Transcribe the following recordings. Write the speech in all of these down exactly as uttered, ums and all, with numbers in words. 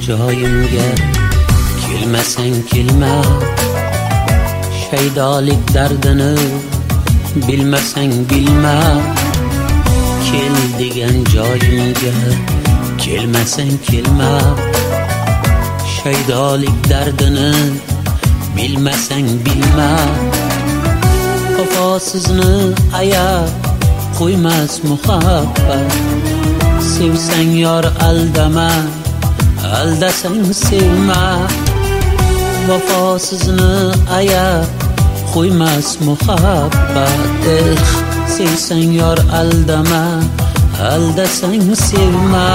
joyimga kelmasang kelma, shaydolik dardini bilmasang bilma. Kel degan joyimga kelmasang kelma, shaydolik dardini bilmasang bilma. Vafosizni ayab qo'ymas muhabbat, sevsang yor aldama, aldasang sevma. Vafosizni ayab qo'ymas muhabbat, sevsang yor aldama, aldasang sevma.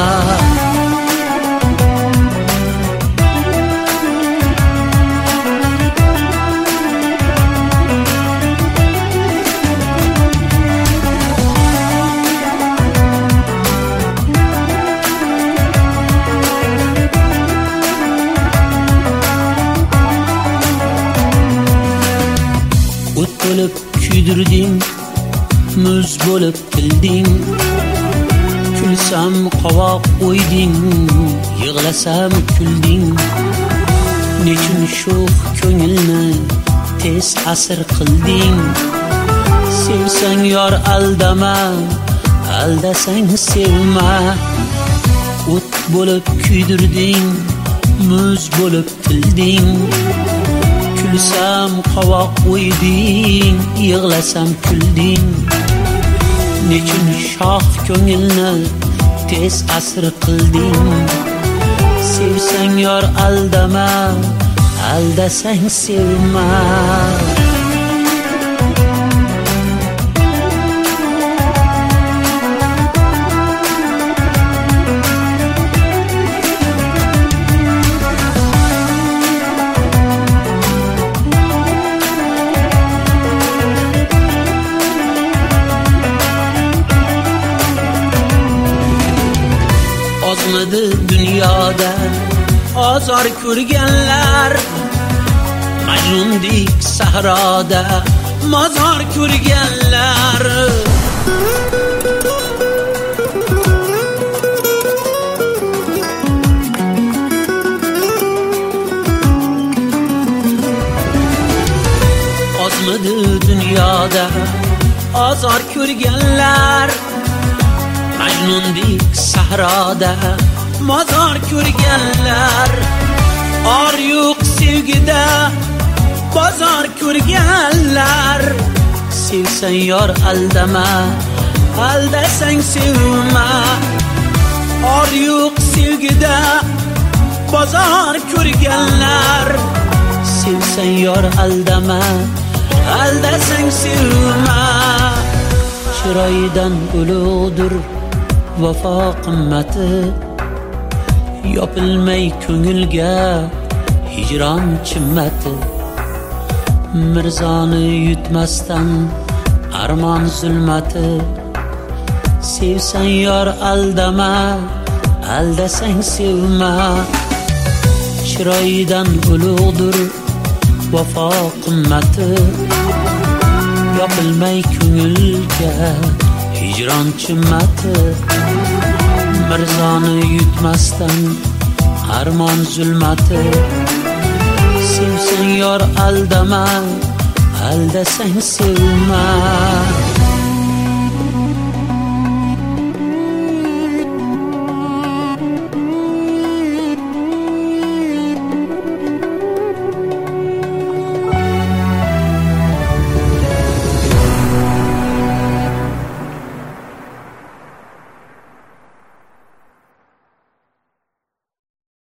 O't bo'lib kuydirding, muz bo'lib tilding. Kulsam qovoq o'yding, yig'lasam kulding. Nechun sho'x ko'ngilni tez asir qilding? Sevsang yor aldama, aldasang sevma. O't bo'lib kuydirding, muz bo'lib tilding. Kulsam qovoq o'yding, yig'lasam kulding. Nechun shoh ko'ngilni tez asir qilding? Sevsang yor aldama, aldasang sevma. Ozmidi dunyoda ozor ko'rganlar, Majnundek sahroda mozor ko'rganlar. Ozmidi dunyoda ozor ko'rganlar, Majnundek sahroda mozor ko'rganlar. Or yo'q sevgida bozor ko'rganlar. Sevsang yor aldama, aldasang sevma. Or yo'q sevgida bozor ko'rganlar. Sevsang yor aldama, aldasang sevma. Chiroyidan ulug'dir vafo qimmati, yopilmay ko'ngilga hijron chimmati. Mirzoni yutmasdan armon zulmati, sevsang yor aldama, aldasang sevma. Chiroyidan ulug'dir vafo qimmati, yopilmay ko'ngilga hijron chimmati. Mirzoni yutmasdan armon zulmati, sevsang yor aldama, aldasang sevma.